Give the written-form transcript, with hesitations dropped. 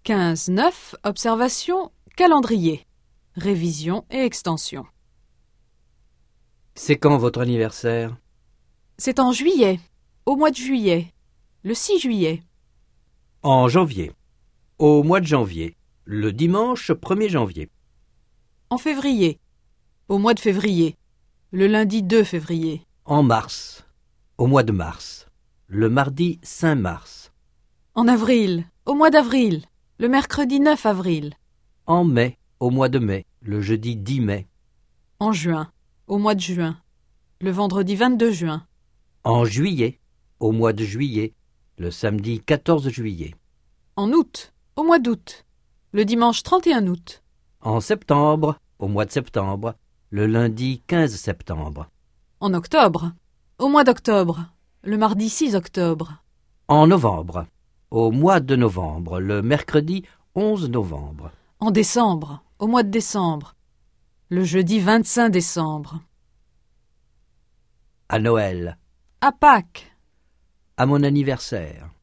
15.9. Observation, calendrier. Révision et extension. C'est quand votre anniversaire? C'est en juillet, au mois de juillet, le 6 juillet. En janvier. Au mois de janvier. Le dimanche 1er janvier. En février, au mois de février, le lundi 2 février. En mars. Au mois de mars. Le mardi 5 mars. En avril, au mois d'avril, le mercredi 9 avril. En mai. Au mois de mai. Le jeudi 10 mai. En juin, au mois de juin, le vendredi 22 juin. En juillet. Au mois de juillet. Le samedi 14 juillet. En août, au mois d'août, le dimanche 31 août. En septembre. Au mois de septembre. Le lundi 15 septembre. En octobre, au mois d'octobre, le mardi 6 octobre. En novembre. Au mois de novembre. Le mercredi 11 novembre. En décembre, au mois de décembre, le jeudi 25 décembre. À Noël. À Pâques. À mon anniversaire.